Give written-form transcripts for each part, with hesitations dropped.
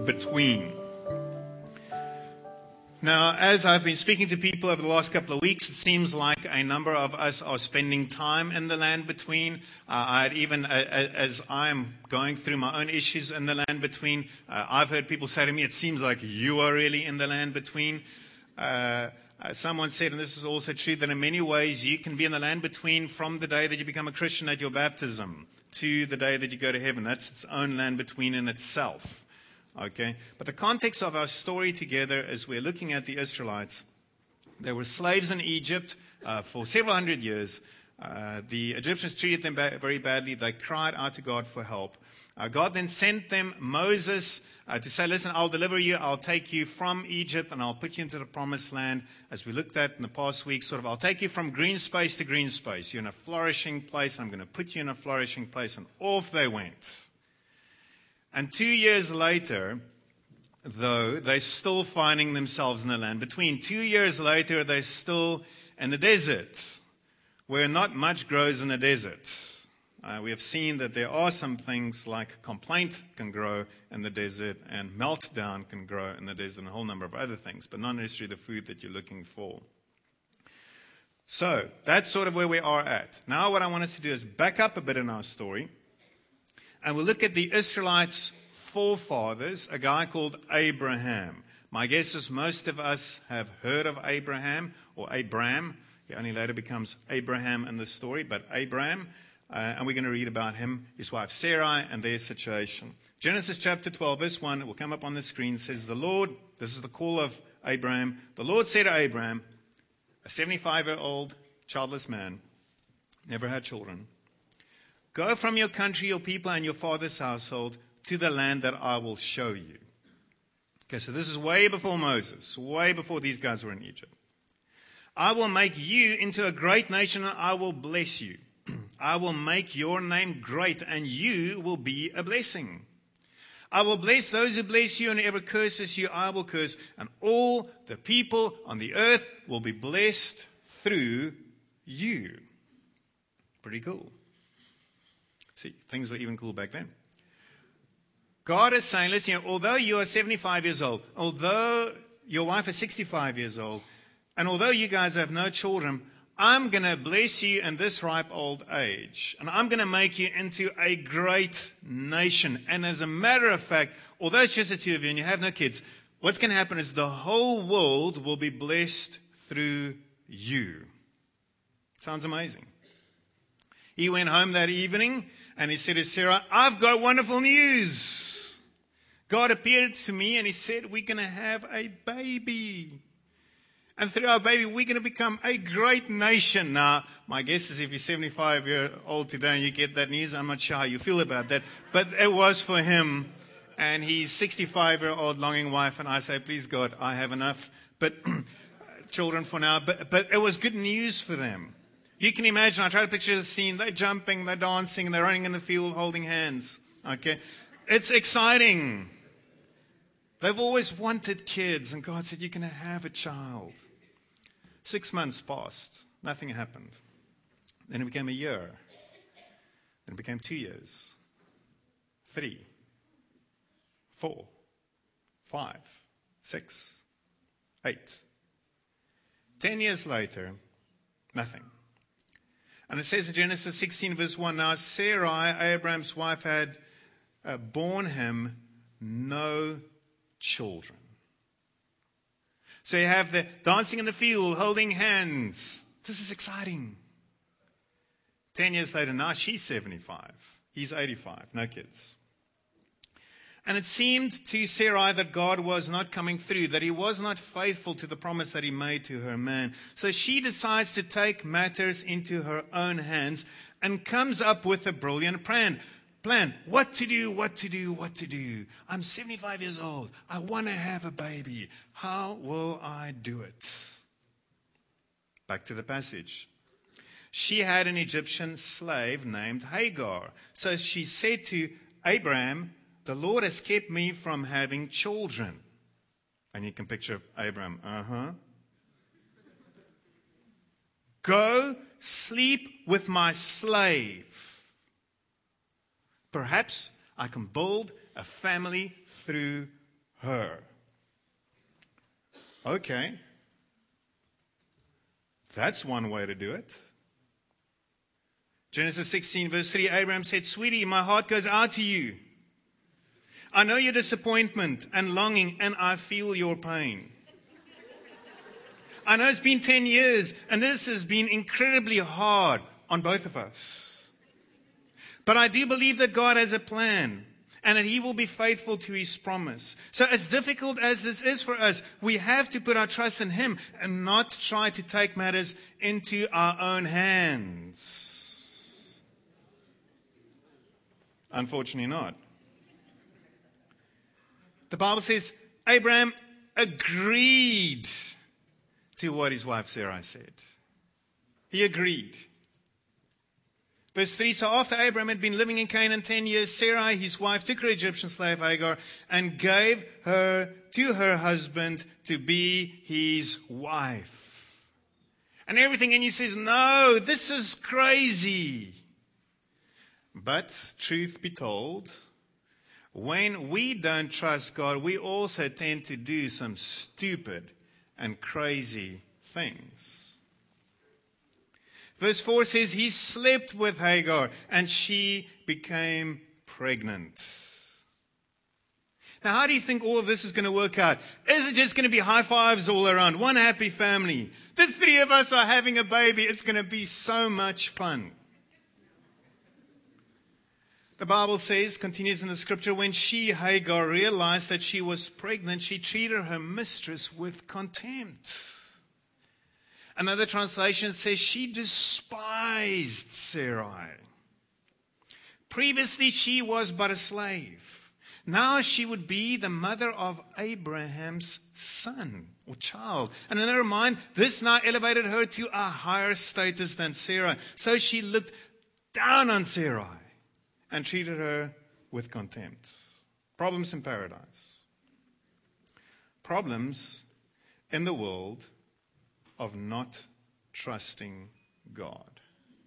between. Now, as I've been speaking to people over the last couple of weeks, it seems like a number of us are spending time in the land between. As I'm going through my own issues in the land between, I've heard people say to me, it seems like you are really in the land between. Someone said, and this is also true, that in many ways you can be in the land between from the day that you become a Christian at your baptism to the day that you go to heaven. That's its own land between in itself. Okay, but the context of our story together is we're looking at the Israelites. They were slaves in Egypt for several hundred years. The Egyptians treated them very badly. They cried out to God for help. God then sent them Moses to say, listen, I'll deliver you. I'll take you from Egypt and I'll put you into the promised land. As we looked at in the past week, I'll take you from green space to green space. You're in a flourishing place. I'm going to put you in a flourishing place. And off they went. And 2 years later, though, they're still finding themselves in the land between. 2 years later, they're still in the desert, where not much grows in the desert. We have seen that there are some things like complaint can grow in the desert, and meltdown can grow in the desert, and a whole number of other things, but not necessarily the food that you're looking for. So, that's sort of where we are at. Now what I want us to do is back up a bit in our story. And we'll look at the Israelites' forefathers, a guy called Abraham. My guess is most of us have heard of Abraham, or Abram. He only later becomes Abraham in the story, but Abram. And we're going to read about him, his wife Sarai, and their situation. Genesis chapter 12, verse 1, it will come up on the screen, says, the Lord, this is the call of Abraham, the Lord said to Abraham, a 75-year-old childless man, never had children, go from your country, your people, and your father's household to the land that I will show you. Okay, so this is way before Moses, way before these guys were in Egypt. I will make you into a great nation, and I will bless you. I will make your name great, and you will be a blessing. I will bless those who bless you, and whoever curses you, I will curse. And all the people on the earth will be blessed through you. Pretty cool. See, things were even cool back then. God is saying, listen, although you are 75 years old, although your wife is 65 years old, and although you guys have no children, I'm going to bless you in this ripe old age. And I'm going to make you into a great nation. And as a matter of fact, although it's just the two of you and you have no kids, what's going to happen is the whole world will be blessed through you. Sounds amazing. He went home that evening and he said to Sarah, I've got wonderful news. God appeared to me and he said, we're going to have a baby. And through our baby, we're going to become a great nation. Now, my guess is if you're 75-year-old today and you get that news, I'm not sure how you feel about that. But it was for him. And his 65-year-old longing wife, and I say, please God, I have enough but children for now. But it was good news for them. You can imagine, I try to picture the scene. They're jumping, they're dancing, they're running in the field holding hands. Okay, it's exciting. They've always wanted kids, and God said, you're going to have a child. 6 months passed. Nothing happened. Then it became a year. Then it became 2 years. 3, 4, 5, 6, 8. 10 years later, nothing. And it says in Genesis 16, verse 1, now Sarai, Abraham's wife, had borne him no children. So you have the dancing in the field, holding hands. This is exciting. 10 years later, now she's 75. He's 85, no kids. And it seemed to Sarai that God was not coming through, that he was not faithful to the promise that he made to her man. So she decides to take matters into her own hands and comes up with a brilliant plan. What to do. I'm 75 years old. I want to have a baby. How will I do it? Back to the passage. She had an Egyptian slave named Hagar. So she said to Abraham, the Lord has kept me from having children. And you can picture Abraham, Go sleep with my slave. Perhaps I can build a family through her. Okay. That's one way to do it. Genesis 16 verse 3, Abraham said, "Sweetie, my heart goes out to you. I know your disappointment and longing, and I feel your pain. I know it's been 10 years, and this has been incredibly hard on both of us. But I do believe that God has a plan, and that He will be faithful to His promise. So as difficult as this is for us, we have to put our trust in Him and not try to take matters into our own hands." Unfortunately not. The Bible says Abraham agreed to what his wife Sarai said. He agreed. Verse 3, so after Abraham had been living in Canaan 10 years, Sarai, his wife, took her Egyptian slave Hagar and gave her to her husband to be his wife. And everything in you says, no, this is crazy. But truth be told, when we don't trust God, we also tend to do some stupid and crazy things. Verse 4 says, he slept with Hagar and she became pregnant. Now, how do you think all of this is going to work out? Is it just going to be high fives all around? One happy family. The three of us are having a baby. It's going to be so much fun. The Bible says, continues in the scripture, when she, Hagar, realized that she was pregnant, she treated her mistress with contempt. Another translation says she despised Sarai. Previously, she was but a slave. Now she would be the mother of Abraham's son or child. And in her mind, this now elevated her to a higher status than Sarah. So she looked down on Sarai and treated her with contempt. Problems in paradise. Problems in the world of not trusting God.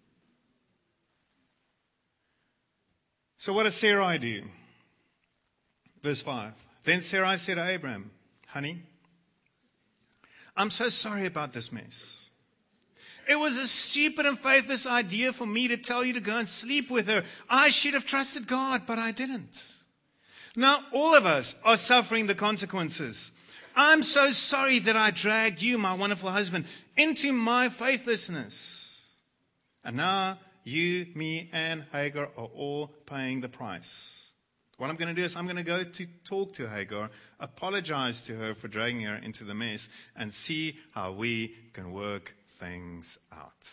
So what does Sarai do? Verse 5. Then Sarai said to Abraham, honey, I'm so sorry about this mess. It was a stupid and faithless idea for me to tell you to go and sleep with her. I should have trusted God, but I didn't. Now, all of us are suffering the consequences. I'm so sorry that I dragged you, my wonderful husband, into my faithlessness. And now you, me, and Hagar are all paying the price. What I'm going to do is I'm going to go to talk to Hagar, apologize to her for dragging her into the mess, and see how we can work things out.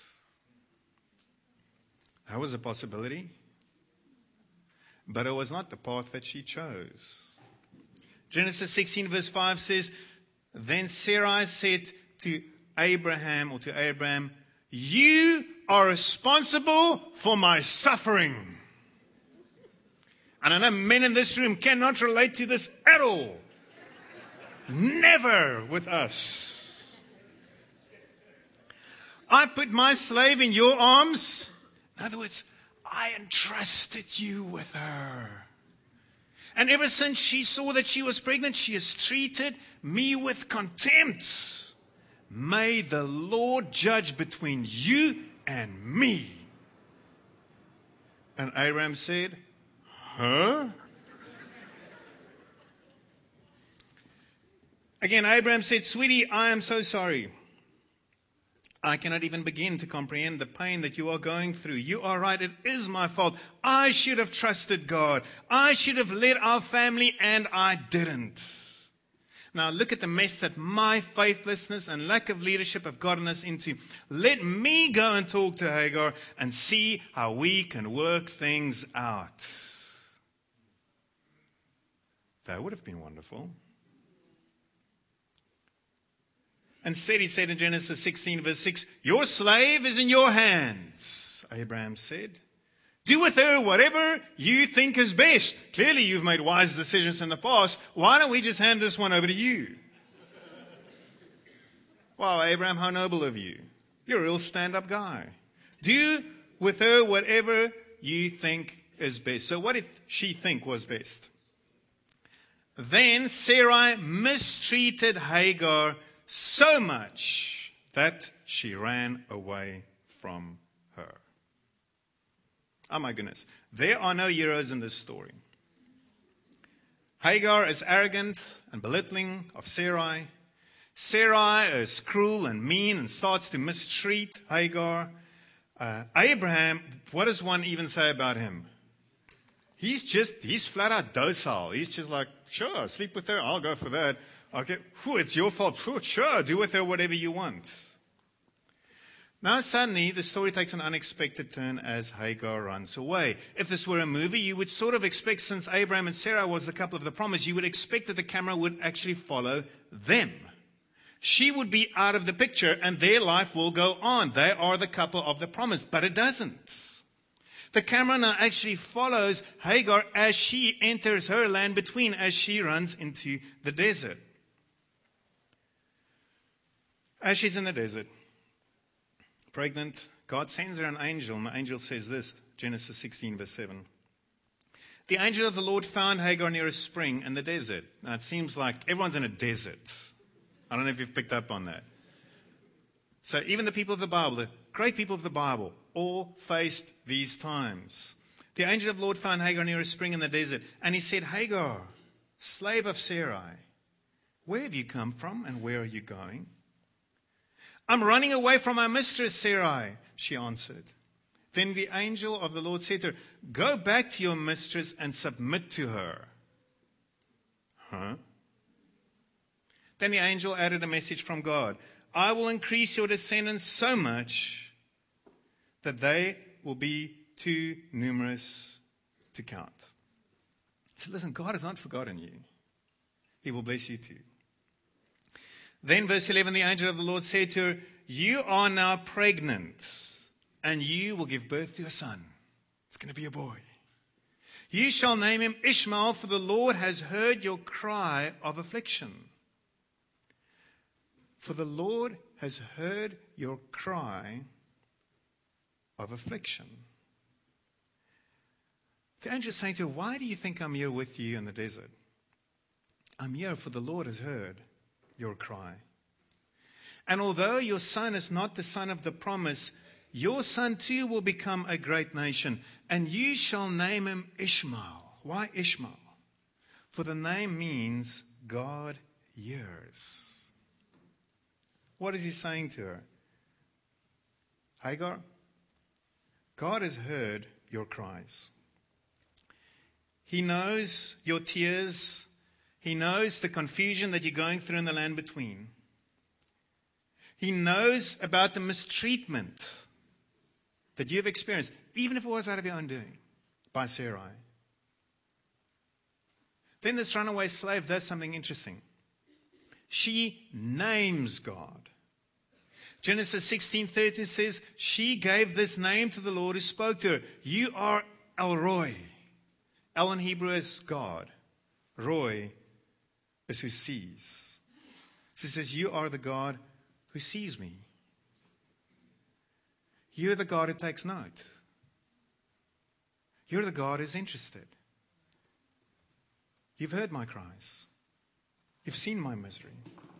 That was a possibility, but it was not the path that she chose. Genesis 16 verse 5 says, then Sarai said to Abraham, you are responsible for my suffering. And I know men in this room cannot relate to this at all. Never with us. I put my slave in your arms. In other words, I entrusted you with her. And ever since she saw that she was pregnant, she has treated me with contempt. May the Lord judge between you and me. And Abraham said, huh? Again, Abraham said, sweetie, I am so sorry. I cannot even begin to comprehend the pain that you are going through. You are right. It is my fault. I should have trusted God. I should have led our family, and I didn't. Now look at the mess that my faithlessness and lack of leadership have gotten us into. Let me go and talk to Hagar and see how we can work things out. That would have been wonderful. Instead, he said in Genesis 16, verse 6, your slave is in your hands, Abraham said. Do with her whatever you think is best. Clearly, you've made wise decisions in the past. Why don't we just hand this one over to you? Wow, Abraham, how noble of you. You're a real stand-up guy. Do with her whatever you think is best. So what did she think was best? Then Sarai mistreated Hagar so much that she ran away from her. Oh my goodness. There are no heroes in this story. Hagar is arrogant and belittling of Sarai. Sarai is cruel and mean and starts to mistreat Hagar. Abraham, what does one even say about him? He's flat out docile. He's just like, sure, sleep with her, I'll go for that. Okay, it's your fault. Sure, do with her whatever you want. Now suddenly, the story takes an unexpected turn as Hagar runs away. If this were a movie, you would sort of expect, since Abraham and Sarah was the couple of the promise, you would expect that the camera would actually follow them. She would be out of the picture and their life will go on. They are the couple of the promise, but it doesn't. The camera now actually follows Hagar as she enters her land between, as she runs into the desert. As she's in the desert, pregnant, God sends her an angel, and the angel says this, Genesis 16, verse 7. The angel of the Lord found Hagar near a spring in the desert. Now it seems like everyone's in a desert. I don't know if you've picked up on that. So even the people of the Bible, the great people of the Bible, all faced these times. The angel of the Lord found Hagar near a spring in the desert, and he said, Hagar, slave of Sarai, where have you come from and where are you going? I'm running away from my mistress Sarai, she answered. Then the angel of the Lord said to her, go back to your mistress and submit to her. Huh? Then the angel added a message from God. I will increase your descendants so much that they will be too numerous to count. So listen, God has not forgotten you. He will bless you too. Then verse 11, the angel of the Lord said to her, you are now pregnant and you will give birth to a son. It's going to be a boy. You shall name him Ishmael, for the Lord has heard your cry of affliction. For the Lord has heard your cry of affliction. The angel is saying to her, why do you think I'm here with you in the desert? I'm here for the Lord has heard your cry. And although your son is not the son of the promise, your son too will become a great nation, and you shall name him Ishmael. Why Ishmael? For the name means God hears. What is he saying to her? Hagar, God has heard your cries. He knows your tears. He knows the confusion that you're going through in the land between. He knows about the mistreatment that you've experienced, even if it was out of your own doing, by Sarai. Then this runaway slave does something interesting. She names God. Genesis 16:13 says, she gave this name to the Lord who spoke to her. You are El Roi. El in Hebrew is God. Roi is who sees. She says, you are the God who sees me. You're the God who takes note. You're the God who's interested. You've heard my cries. You've seen my misery.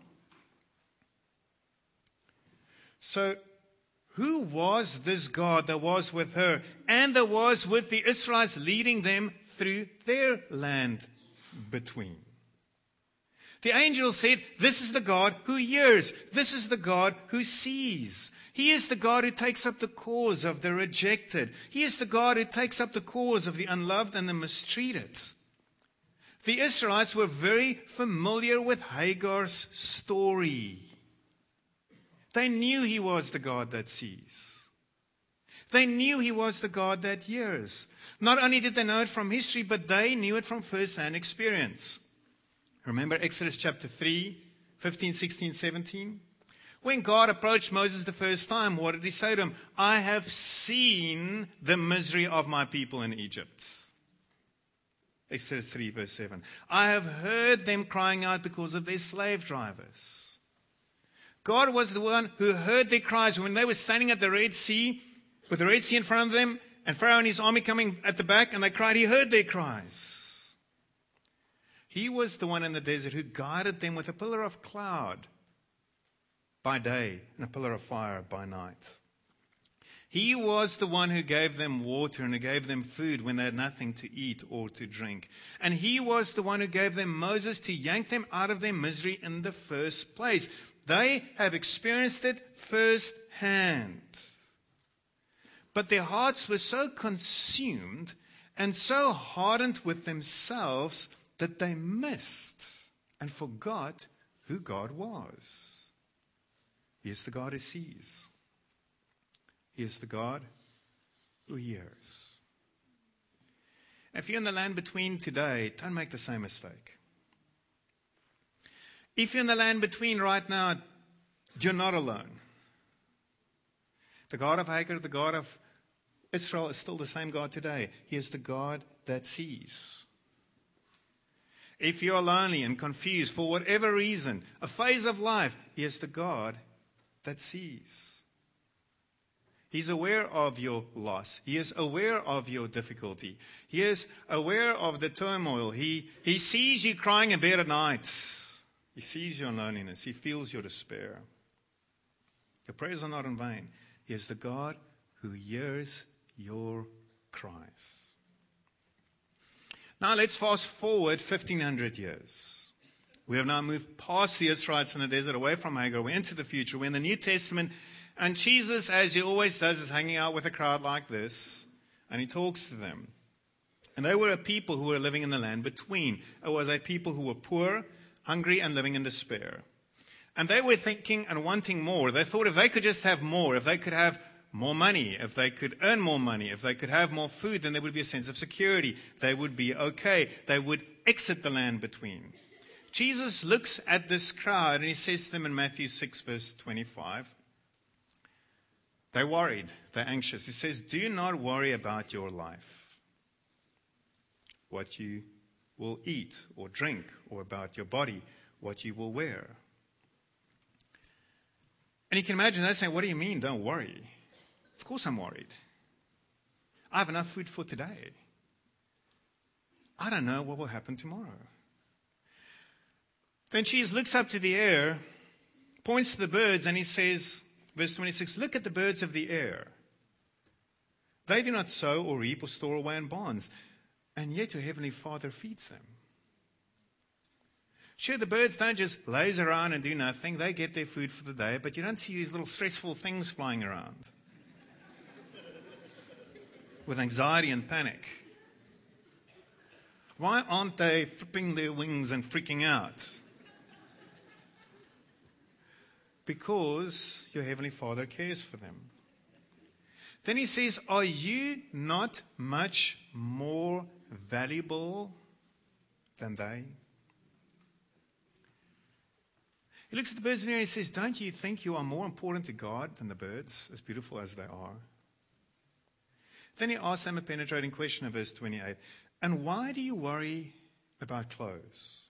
So, who was this God that was with her and that was with the Israelites, leading them through their land between? The angel said, this is the God who hears. This is the God who sees. He is the God who takes up the cause of the rejected. He is the God who takes up the cause of the unloved and the mistreated. The Israelites were very familiar with Hagar's story. They knew he was the God that sees. They knew he was the God that hears. Not only did they know it from history, but they knew it from first-hand experience. Remember Exodus chapter 3, 15, 16, 17? When God approached Moses the first time, what did he say to him? I have seen the misery of my people in Egypt. Exodus 3, verse 7. I have heard them crying out because of their slave drivers. God was the one who heard their cries when they were standing at the Red Sea, with the Red Sea in front of them, and Pharaoh and his army coming at the back, and they cried. He heard their cries. He was the one in the desert who guided them with a pillar of cloud by day and a pillar of fire by night. He was the one who gave them water and who gave them food when they had nothing to eat or to drink. And he was the one who gave them Moses to yank them out of their misery in the first place. They have experienced it firsthand. But their hearts were so consumed and so hardened with themselves that they missed and forgot who God was. He is the God who sees. He is the God who hears. If you're in the land between today, don't make the same mistake. If you're in the land between right now, you're not alone. The God of Hagar, the God of Israel is still the same God today. He is the God that sees. If you're lonely and confused for whatever reason, a phase of life, He is the God that sees. He's aware of your loss. He is aware of your difficulty. He is aware of the turmoil. He sees you crying in bed at night. He sees your loneliness. He feels your despair. Your prayers are not in vain. He is the God who hears your cries. Now let's fast forward 1,500 years. We have now moved past the Israelites in the desert, away from Hagar. We're into the future. We're in the New Testament. And Jesus, as He always does, is hanging out with a crowd like this. And He talks to them. And they were a people who were living in the land between. It was a people who were poor, hungry, and living in despair. And they were thinking and wanting more. They thought if they could just have more, if they could have more money, if they could earn more money, if they could have more food, then there would be a sense of security. They would be okay. They would exit the land between. Jesus looks at this crowd and He says to them in Matthew 6, verse 25, they're worried, they're anxious. He says, do not worry about your life, what you will eat or drink, or about your body, what you will wear. And you can imagine they're saying, what do you mean, don't worry? Of course I'm worried. I have enough food for today. I don't know what will happen tomorrow. Then Jesus looks up to the air, points to the birds, and He says, verse 26, look at the birds of the air. They do not sow or reap or store away in barns, and yet your heavenly Father feeds them. Sure, the birds don't just laze around and do nothing. They get their food for the day, but you don't see these little stressful things flying around with anxiety and panic. Why aren't they flipping their wings and freaking out? Because your Heavenly Father cares for them. Then He says, are you not much more valuable than they? He looks at the birds in the air and He says, don't you think you are more important to God than the birds, as beautiful as they are? Then He asks them a penetrating question in verse 28. And why do you worry about clothes?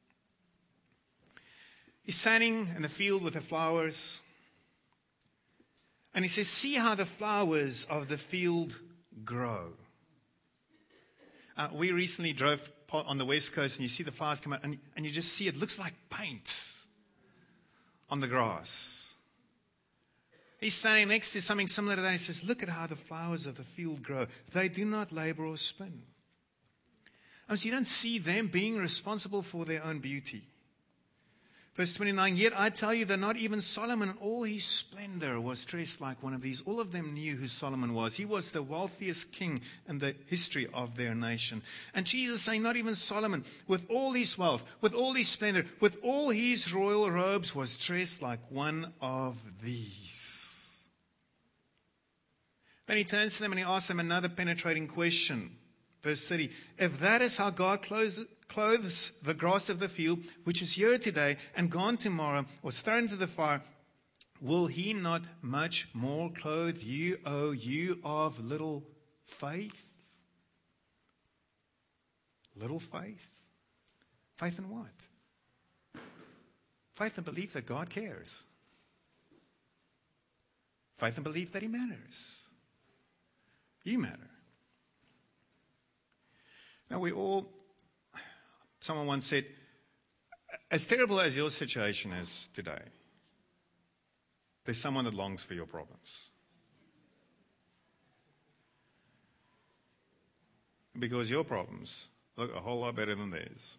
He's standing in the field with the flowers. And He says, see how the flowers of the field grow. We recently drove on the West Coast and you see the flowers come out and you just see it looks like paint on the grass. He's standing next to something similar to that. He says, look at how the flowers of the field grow. They do not labor or spin. So you don't see them being responsible for their own beauty. Verse 29, yet I tell you that not even Solomon in all his splendor was dressed like one of these. All of them knew who Solomon was. He was the wealthiest king in the history of their nation. And Jesus saying not even Solomon, with all his wealth, with all his splendor, with all his royal robes, was dressed like one of these. Then He turns to them and He asks them another penetrating question. Verse 30, if that is how God clothes the grass of the field, which is here today and gone tomorrow, was thrown into the fire, will He not much more clothe you, O you of little faith? Little faith? Faith in what? Faith and belief that God cares. Faith and belief that He matters. You matter. Now we all Someone once said, as terrible as your situation is today, there's someone that longs for your problems. Because your problems look a whole lot better than theirs.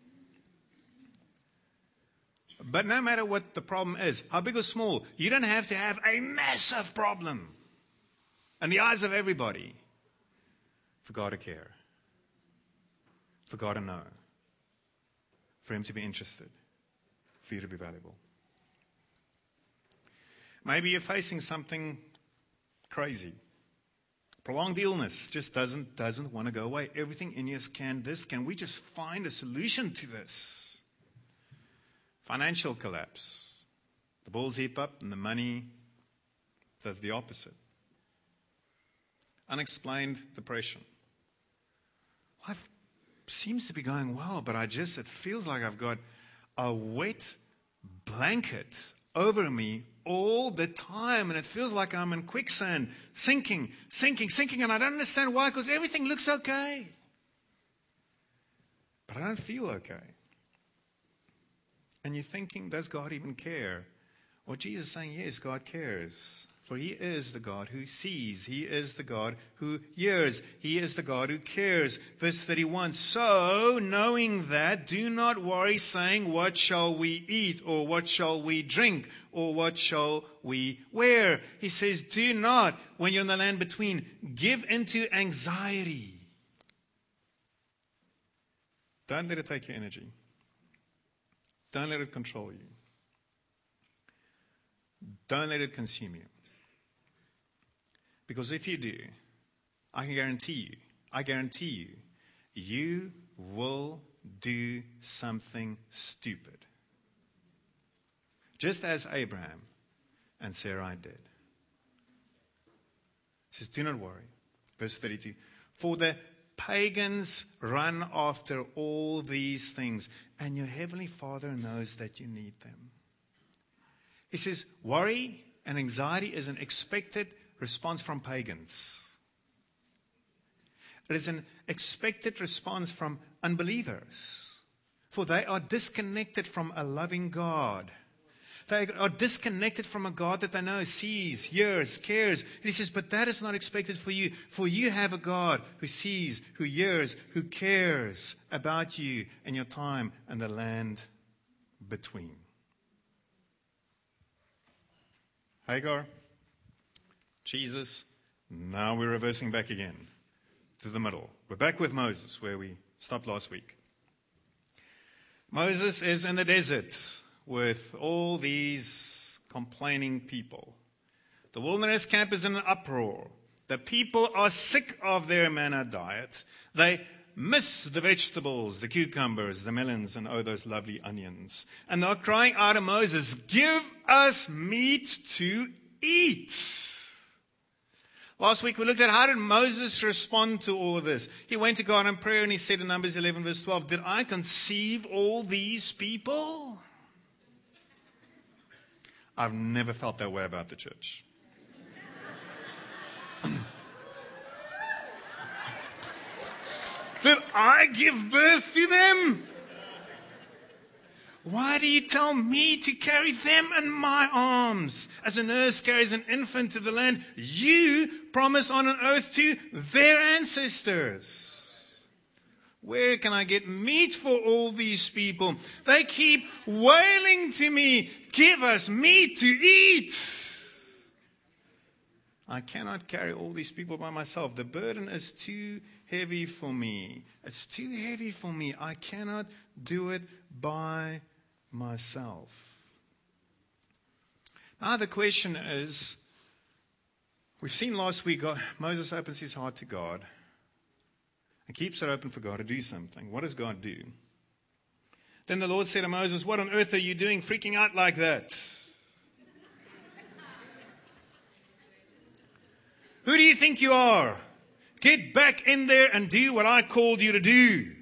But no matter what the problem is, how big or small, you don't have to have a massive problem in the eyes of everybody for God to care, for God to know, for Him to be interested, for you to be valuable. Maybe you're facing something crazy. Prolonged illness just doesn't want to go away. Everything in you is, can we just find a solution to this? Financial collapse. The bills heap up and the money does the opposite. Unexplained depression. Life seems to be going well, but it feels like I've got a wet blanket over me all the time, and it feels like I'm in quicksand, sinking, and I don't understand why, because everything looks okay. But I don't feel okay. And you're thinking, does God even care? Well, Jesus is saying, yes, God cares. For He is the God who sees. He is the God who hears. He is the God who cares. Verse 31, so knowing that, do not worry, saying, what shall we eat, or what shall we drink, or what shall we wear? He says, do not, when you're in the land between, give into anxiety. Don't let it take your energy. Don't let it control you. Don't let it consume you. Because if you do, I guarantee you, you will do something stupid. Just as Abraham and Sarai did. He says, do not worry. Verse 32. For the pagans run after all these things, and your heavenly Father knows that you need them. He says, worry and anxiety is an expected response from pagans. It is an expected response from unbelievers, for they are disconnected from a loving God. They are disconnected from a God that they know sees, hears, cares. And He says, but that is not expected for you. For you have a God who sees, who hears, who cares about you and your time and the land between. Hagar, Jesus, now we're reversing back again to the middle. We're back with Moses where we stopped last week. Moses is in the desert with all these complaining people. The wilderness camp is in an uproar. The people are sick of their manna diet. They miss the vegetables, the cucumbers, the melons, and those lovely onions. And they're crying out to Moses, give us meat to eat. Last week we looked at how did Moses respond to all of this. He went to God in prayer and he said in Numbers 11 verse 12, did I conceive all these people? I've never felt that way about the church. Did I give birth to them? Why do you tell me to carry them in my arms? As a nurse carries an infant to the land you promised on an oath to their ancestors. Where can I get meat for all these people? They keep wailing to me, give us meat to eat. I cannot carry all these people by myself. The burden is too heavy for me. It's too heavy for me. I cannot do it by myself. Now the question is, we've seen last week, Moses opens his heart to God and keeps it open for God to do something. What does God do? Then the Lord said to Moses, what on earth are you doing freaking out like that? Who do you think you are? Get back in there and do what I called you to do.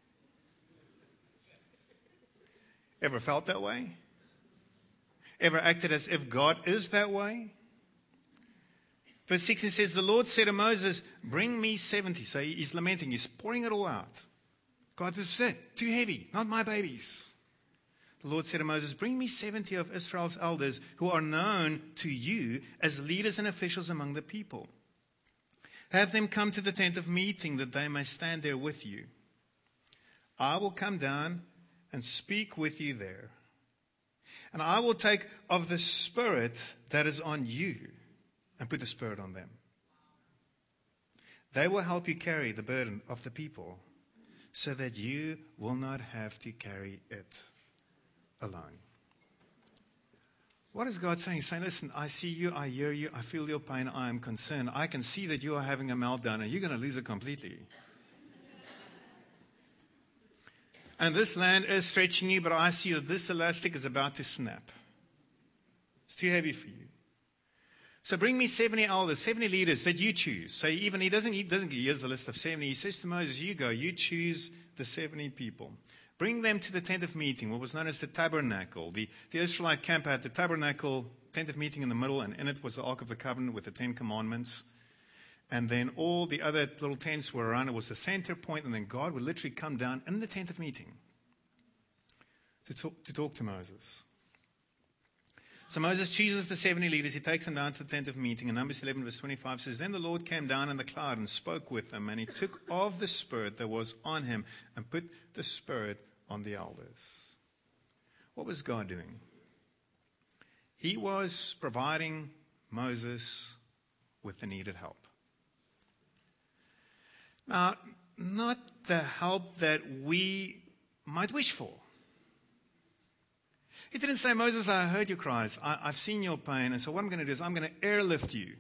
Ever felt that way? Ever acted as if God is that way? Verse 16 says, the Lord said to Moses, bring me 70. So he's lamenting, he's pouring it all out. God, this is it. Too heavy. Not my babies. The Lord said to Moses, bring me 70 of Israel's elders who are known to you as leaders and officials among the people. Have them come to the tent of meeting that they may stand there with you. I will come down and speak with you there. And I will take of the Spirit that is on you and put the Spirit on them. They will help you carry the burden of the people so that you will not have to carry it alone. What is God saying? He's saying, listen, I see you, I hear you, I feel your pain, I am concerned. I can see that you are having a meltdown and you're going to lose it completely. And this land is stretching you, but I see that this elastic is about to snap. It's too heavy for you. So bring me 70 elders, 70 leaders that you choose. So even he doesn't here's the list of 70. He says to Moses, you go, you choose the 70 people. Bring them to the tent of meeting, what was known as the tabernacle. The Israelite camp had the tabernacle, tent of meeting in the middle, and in it was the Ark of the Covenant with the 10 Commandments. And then all the other little tents were around. It was the center point, and then God would literally come down in the tent of meeting to talk to Moses. So Moses chooses the 70 leaders. He takes them down to the tent of meeting. And Numbers 11 verse 25 says, then the Lord came down in the cloud and spoke with them. And he took of the Spirit that was on him and put the Spirit on the elders. What was God doing? He was providing Moses with the needed help. Now, not the help that we might wish for. He didn't say, Moses, I heard your cries. I've seen your pain. And so what I'm going to do is I'm going to airlift you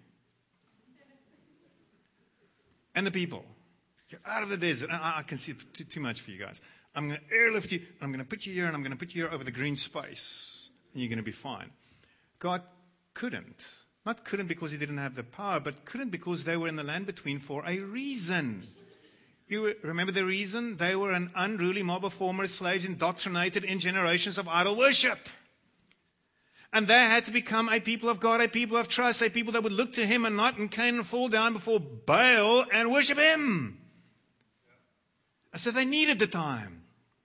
and the people. Get out of the desert. I can see too much for you guys. I'm going to airlift you. I'm going to put you here, and I'm going to put you here over the green space. And you're going to be fine. God couldn't. Not couldn't because he didn't have the power, but couldn't because they were in the land between for a reason. You remember the reason? They were an unruly mob of former slaves indoctrinated in generations of idol worship. And they had to become a people of God, a people of trust, a people that would look to him and not in Canaan and fall down before Baal and worship him. And so they needed the time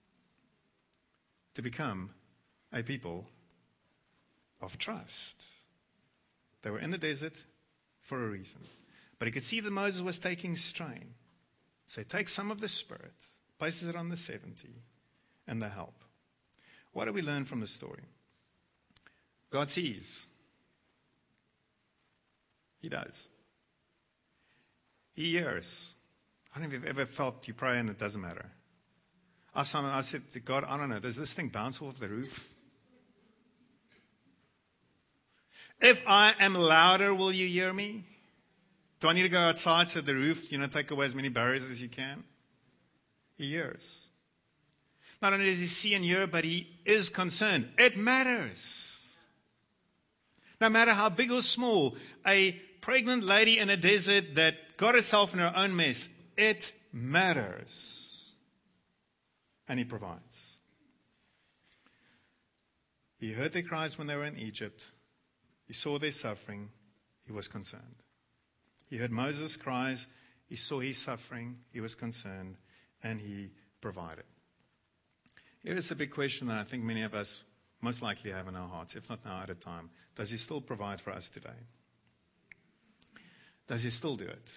to become a people of trust. They were in the desert for a reason. But he could see that Moses was taking strain. So he takes some of the Spirit, places it on the 70, and the help. What do we learn from the story? God sees. He does. He hears. I don't know if you've ever felt you pray and it doesn't matter. I said to God, I don't know, does this thing bounce off the roof? If I am louder, will you hear me? Do I need to go outside so the roof, take away as many barriers as you can? He hears. Not only does he see and hear, but he is concerned. It matters. No matter how big or small, a pregnant lady in a desert that got herself in her own mess, it matters. And he provides. He heard their cries when they were in Egypt. He saw their suffering. He was concerned. He heard Moses' cries. He saw his suffering. He was concerned. And he provided. Here is the big question that I think many of us most likely have in our hearts, if not now at a time. Does he still provide for us today? Does he still do it?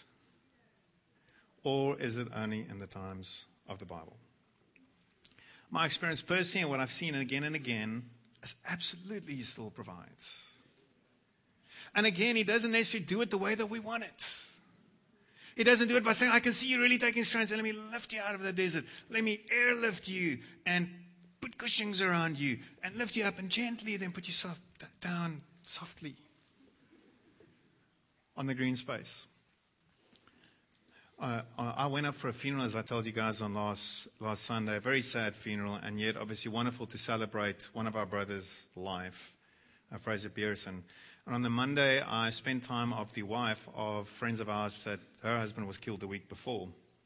Or is it only in the times of the Bible? My experience personally and what I've seen again and again is absolutely he still provides. And again, he doesn't necessarily do it the way that we want it. He doesn't do it by saying, I can see you really taking strain, so let me lift you out of the desert. Let me airlift you and put cushions around you and lift you up and gently then put yourself down softly on the green space. I went up for a funeral, as I told you guys on last Sunday, a very sad funeral, and yet obviously wonderful to celebrate one of our brothers' life, Fraser Pearson. And on the Monday, I spent time with the wife of friends of ours that her husband was killed the week before.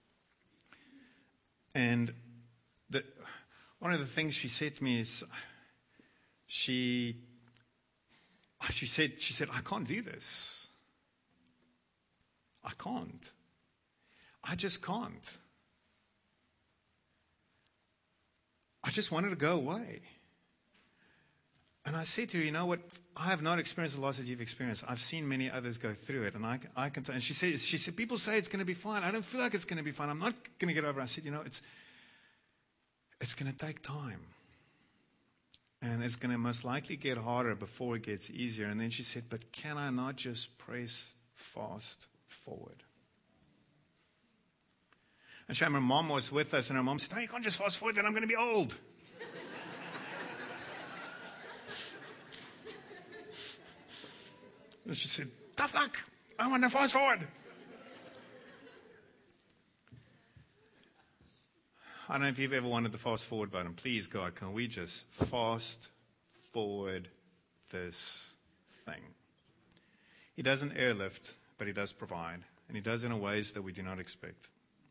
And one of the things she said to me is, she said, I can't do this. I can't. I just can't. I just wanted to go away. And I said to her, you know what? I have not experienced the loss that you've experienced. I've seen many others go through it. And I can tell. And she said, people say it's going to be fine. I don't feel like it's going to be fine. I'm not going to get over it. I said, it's going to take time. And it's going to most likely get harder before it gets easier. And then she said, but can I not just press fast forward? And her mom was with us, and her mom said, oh, you can't just fast forward, then I'm going to be old. And she said, tough luck. I want to fast forward. I don't know if you've ever wanted the fast forward button. Please, God, can we just fast forward this thing? He doesn't airlift, but he does provide. And he does in ways that we do not expect.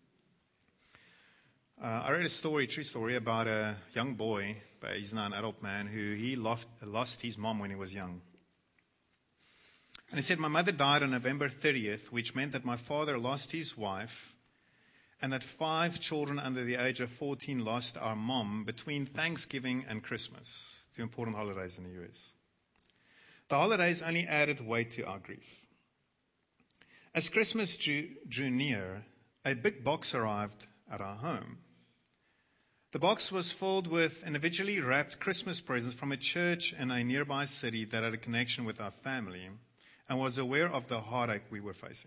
I read a true story, about a young boy, but he's now an adult man, who he lost his mom when he was young. And he said, my mother died on November 30th, which meant that my father lost his wife, and that 5 children under the age of 14 lost our mom between Thanksgiving and Christmas, 2 important holidays in the U.S. The holidays only added weight to our grief. As Christmas drew near, a big box arrived at our home. The box was filled with individually wrapped Christmas presents from a church in a nearby city that had a connection with our family and was aware of the heartache we were facing.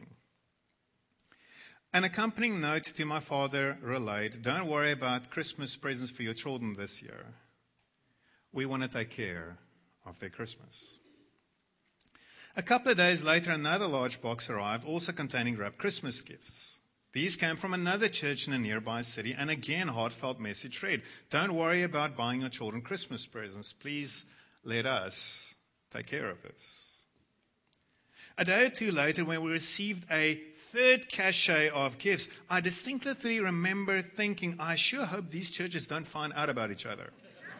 An accompanying note to my father relayed, don't worry about Christmas presents for your children this year. We want to take care of their Christmas. A couple of days later, another large box arrived, also containing wrapped Christmas gifts. These came from another church in a nearby city, and again, heartfelt message read, don't worry about buying your children Christmas presents. Please let us take care of this. A day or two later, when we received a third cachet of gifts, I distinctly remember thinking, I sure hope these churches don't find out about each other.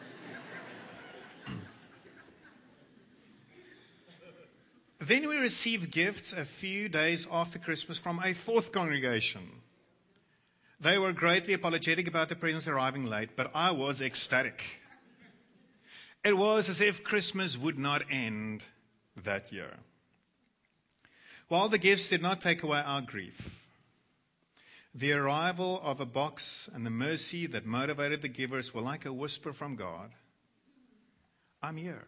Then we received gifts a few days after Christmas from a fourth congregation. They were greatly apologetic about the presents arriving late, but I was ecstatic. It was as if Christmas would not end that year. While the gifts did not take away our grief, the arrival of a box and the mercy that motivated the givers were like a whisper from God. I'm here.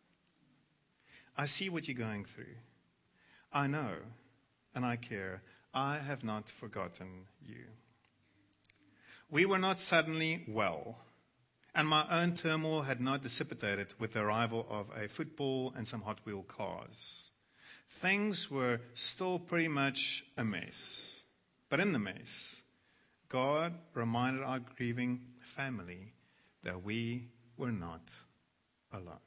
I see what you're going through. I know and I care. I have not forgotten you. We were not suddenly well, and my own turmoil had not dissipated with the arrival of a football and some Hot Wheel cars. Things were still pretty much a mess. But in the mess, God reminded our grieving family that we were not alone.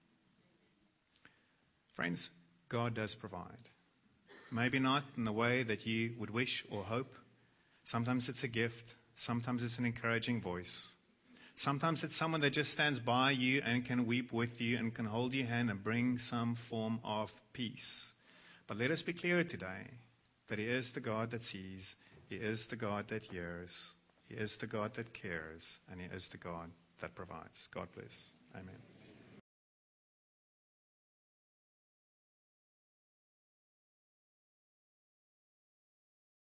Friends, God does provide. Maybe not in the way that you would wish or hope. Sometimes it's a gift. Sometimes it's an encouraging voice. Sometimes it's someone that just stands by you and can weep with you and can hold your hand and bring some form of peace. But let us be clear today that He is the God that sees, He is the God that hears, He is the God that cares, and He is the God that provides. God bless. Amen.